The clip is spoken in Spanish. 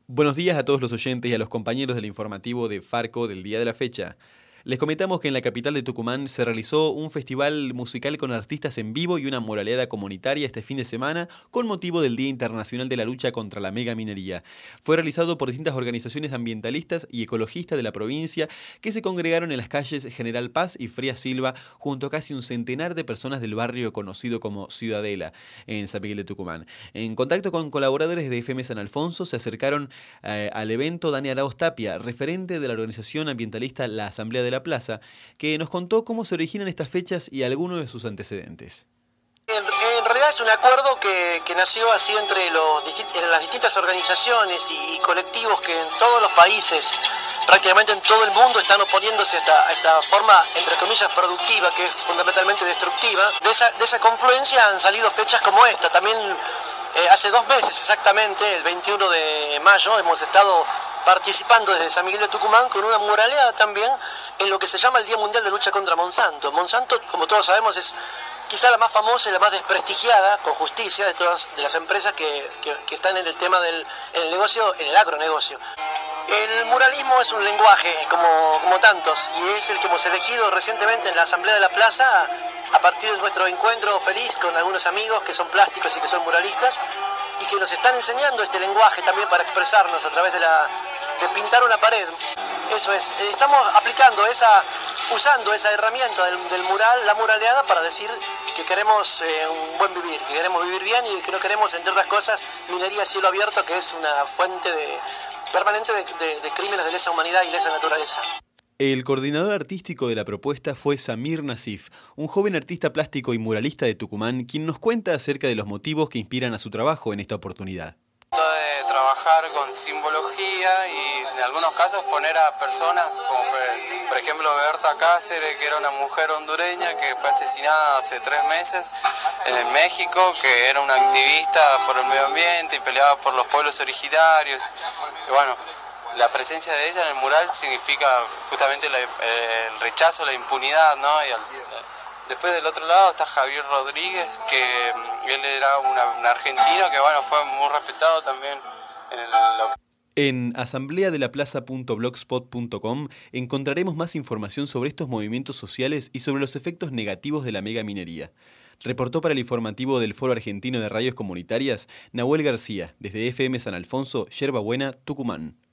Buenos días a todos los oyentes y a los compañeros del informativo de Farco del día de la fecha. Les comentamos que en la capital de Tucumán se realizó un festival musical con artistas en vivo y una muraleada comunitaria este fin de semana con motivo del Día Internacional de la Lucha contra la Megaminería. Fue realizado por distintas organizaciones ambientalistas y ecologistas de la provincia que se congregaron en las calles General Paz y Frías Silva junto a casi un centenar de personas del barrio conocido como Ciudadela en San Miguel de Tucumán. En contacto con colaboradores de FM San Alfonso se acercaron al evento Dani Arauz Tapia, referente de la organización ambientalista La Asamblea de la Plaza, que nos contó cómo se originan estas fechas y algunos de sus antecedentes. En realidad es un acuerdo que nació así entre las distintas organizaciones y colectivos que en todos los países, prácticamente en todo el mundo, están oponiéndose a esta forma, entre comillas, productiva, que es fundamentalmente destructiva. De esa confluencia han salido fechas como esta. También hace 2 meses exactamente, el 21 de mayo, hemos estado participando desde San Miguel de Tucumán con una muraleada también en lo que se llama el Día Mundial de Lucha contra Monsanto. Monsanto, como todos sabemos, es quizá la más famosa y la más desprestigiada, con justicia, de todas las empresas que están en el tema del negocio, en el agronegocio. El muralismo es un lenguaje como tantos, y es el que hemos elegido recientemente en la Asamblea de la Plaza a partir de nuestro encuentro feliz con algunos amigos que son plásticos y que son muralistas y que nos están enseñando este lenguaje también para expresarnos a través de pintar una pared. Eso es, estamos usando esa herramienta del mural, la muraleada, para decir que queremos un buen vivir, que queremos vivir bien y que no queremos, entre otras cosas, minería a cielo abierto, que es una fuente permanente de crímenes de lesa humanidad y lesa naturaleza. El coordinador artístico de la propuesta fue Samir Nasif, un joven artista plástico y muralista de Tucumán, quien nos cuenta acerca de los motivos que inspiran a su trabajo en esta oportunidad. De trabajar con simbología y en algunos casos poner a personas como por ejemplo Berta Cáceres, que era una mujer hondureña que fue asesinada hace 3 meses en México, que era una activista por el medio ambiente y peleaba por los pueblos originarios. Y bueno, la presencia de ella en el mural significa justamente el rechazo, la impunidad, ¿no? Después del otro lado está Javier Rodríguez, que él era un argentino que bueno, fue muy respetado también en asambleadelaplaza.blogspot.com encontraremos más información sobre estos movimientos sociales y sobre los efectos negativos de la megaminería. Reportó para el informativo del Foro Argentino de Radios Comunitarias Nahuel García, desde FM San Alfonso, Yerba Buena, Tucumán.